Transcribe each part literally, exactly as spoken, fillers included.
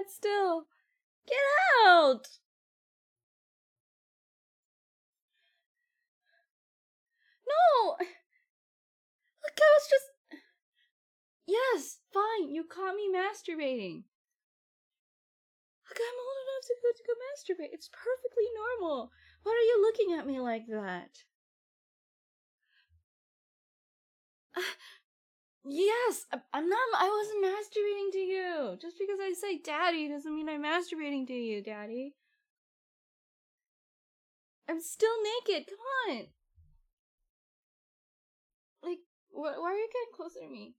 stand still. Get out! No! Look, I was just... Yes, fine, you caught me masturbating. Look, I'm old enough to go to go masturbate. It's perfectly normal. Why are you looking at me like that? Uh, yes, I, I'm not... I wasn't masturbating to you. Just because I say daddy doesn't mean I'm masturbating to you, daddy. I'm still naked, come on. Like, wh- why are you getting closer to me?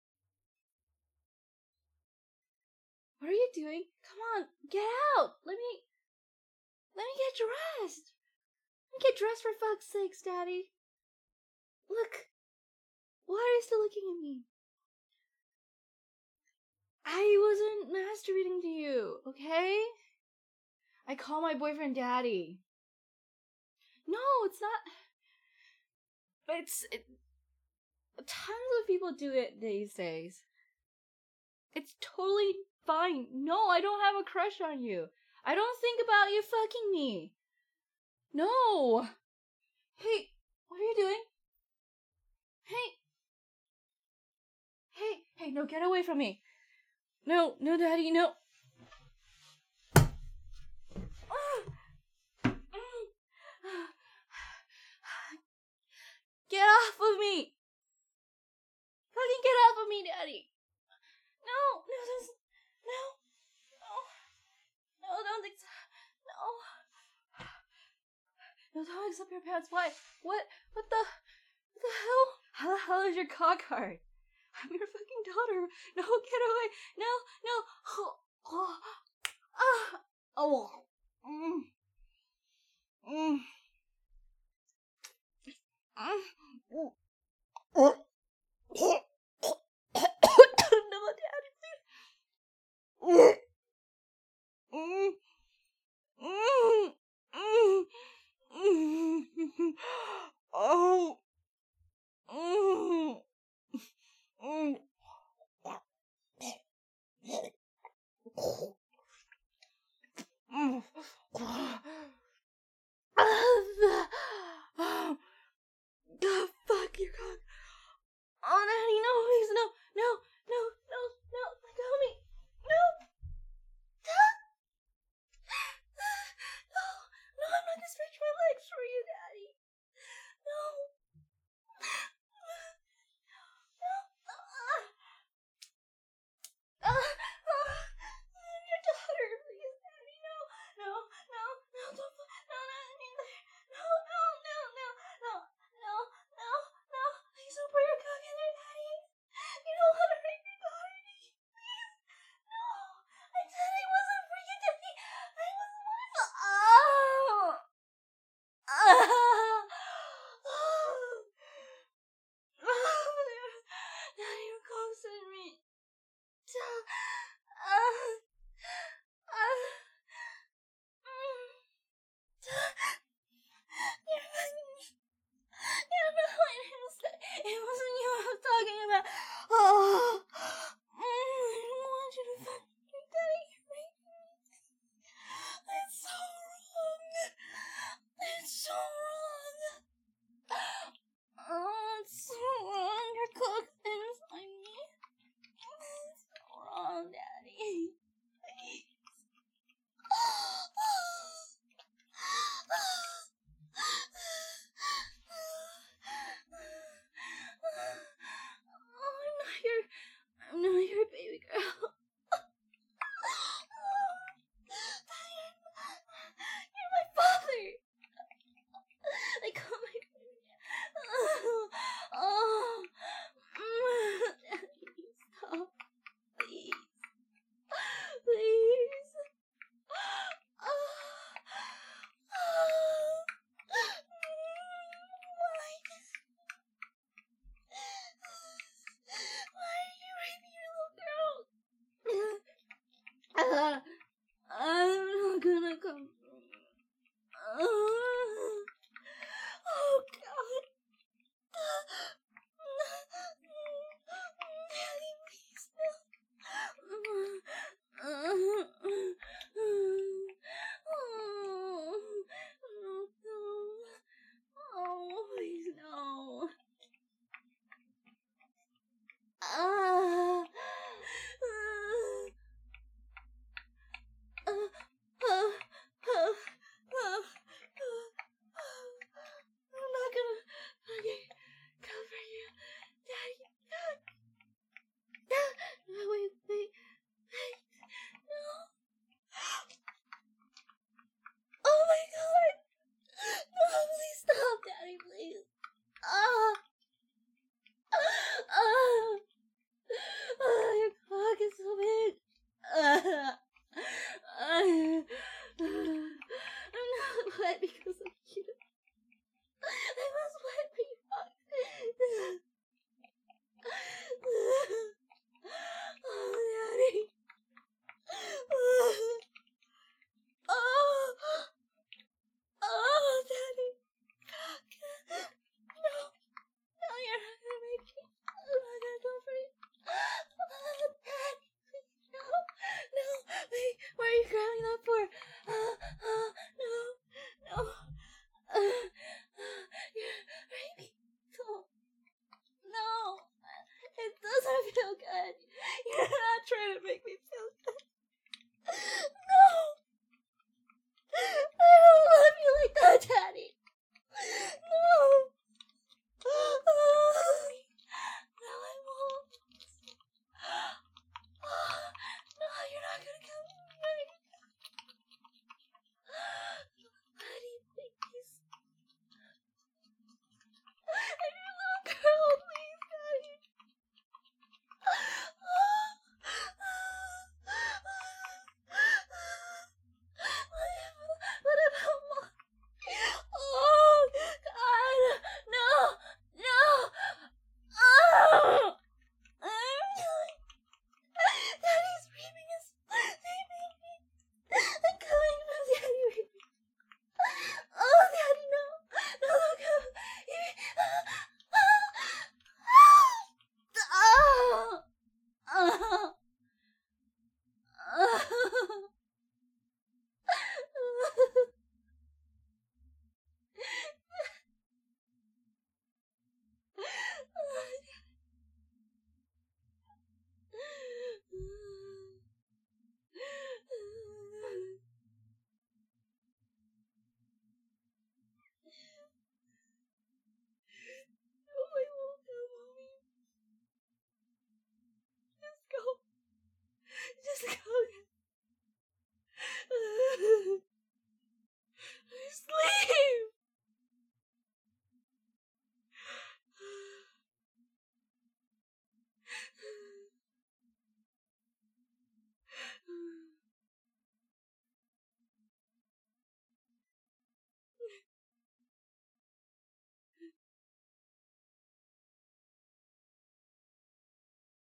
What are you doing? Come on, get out! Let me... Let me get dressed! Let me get dressed for fuck's sakes, daddy! Look! Why are you still looking at me? I wasn't masturbating to you, okay? I call my boyfriend daddy. No, it's not... It's... It, tons of people do it these days. It's totally fine. No, I don't have a crush on you. I don't think about you fucking me. No. Hey, what are you doing? Hey. Hey, hey, no, get away from me. No, no, daddy, no. Get off of me. Fucking get off of me, daddy. No, no, this, no, no, no, don't think so. No. No, don't accept your pants. Why? What? What the? What the hell? How the hell is your cock hard? I'm your fucking daughter. No, get away. No, no. Oh, oh, ah, oh. Mm. Mm. Mm. Mm. No, daddy, please. Mm. Mm. Mm. Mm. Oh. Mm. Mm. Mm. God, fuck your cock. Oh, daddy, no, please, no, no, no, no, no, let go of me. No. No, no, I'm not gonna stretch my legs for you, daddy. No. No. Uh, uh, I'm your daughter, please, daddy. No, no, no, no, don't, no, not in there. No, no, no, no, no, no, no, no. Please don't put your cock in there, daddy. You don't want to hurt your daughter, please. No, I said it wasn't for you, daddy. I wasn't my fault. Oh. Ah. Daddy, you're closer to me. Uh, uh, mm. You're fucking... You know what I was saying? It wasn't you I was talking about. Oh. Mm, I don't want you to fuck me, daddy. You're making me. It's so wrong. It's so wrong. Oh, it's so wrong. Your cock inside me. It's so wrong, daddy. Please. Oh, I'm not your, I'm not your baby girl. You're my father. Like, oh my god. Oh, oh. Daddy, stop. Please. Please. Why? Why are you raping your little girl? Uh, I'm not gonna come. Uh, oh god. Daddy, please no.